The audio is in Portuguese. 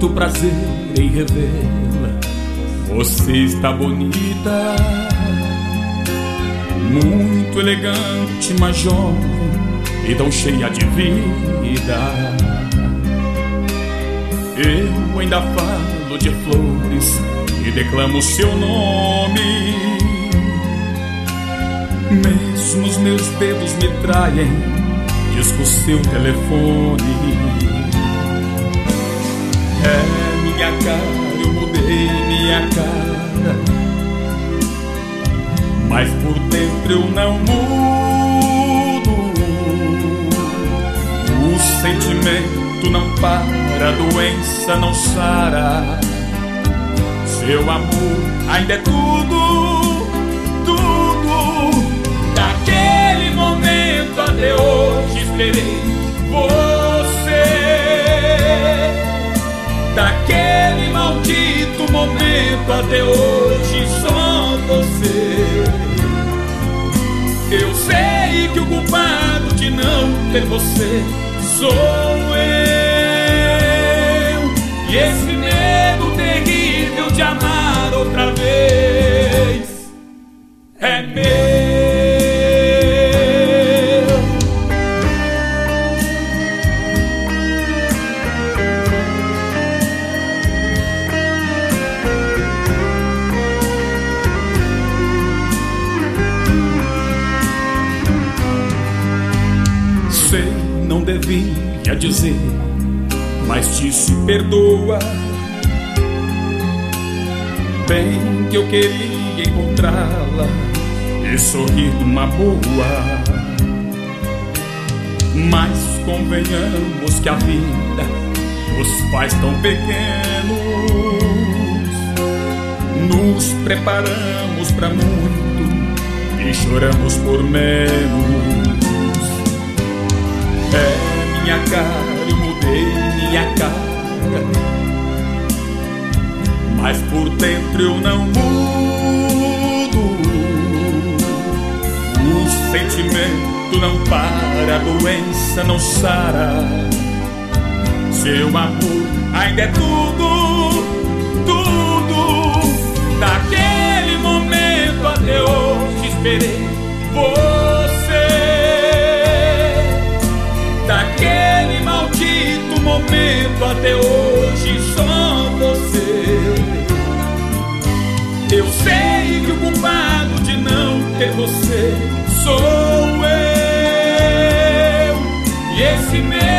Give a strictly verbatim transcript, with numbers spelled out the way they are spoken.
muito prazer em revê-la. Você está bonita, muito elegante, mas jovem e tão cheia de vida. Eu ainda falo de flores e declamo seu nome. Mesmo os meus dedos me traem, disco o seu telefone. É minha cara, eu mudei minha cara, mas por dentro eu não mudo. O sentimento não para, a doença não sara. Seu amor ainda é tudo, tudo. Daquele momento até hoje esperei você. Daquele maldito momento até hoje só você. Eu sei que o culpado de não ter você sou eu. E esse medo terrível de amar outra vez é meu. Sei, não devia dizer, mas disse perdoa. Bem que eu queria encontrá-la e sorrir numa boa, mas convenhamos que a vida nos faz tão pequenos. Nos preparamos pra muito e choramos por menos. É minha cara, eu mudei minha cara, mas por dentro eu não mudo. O sentimento não para, a doença não sara. Seu amor ainda é tudo, tudo. Daquele momento até hoje esperei você. Daquele maldito momento até hoje só você. Eu sei que o culpado de não ter você sou eu. E esse medo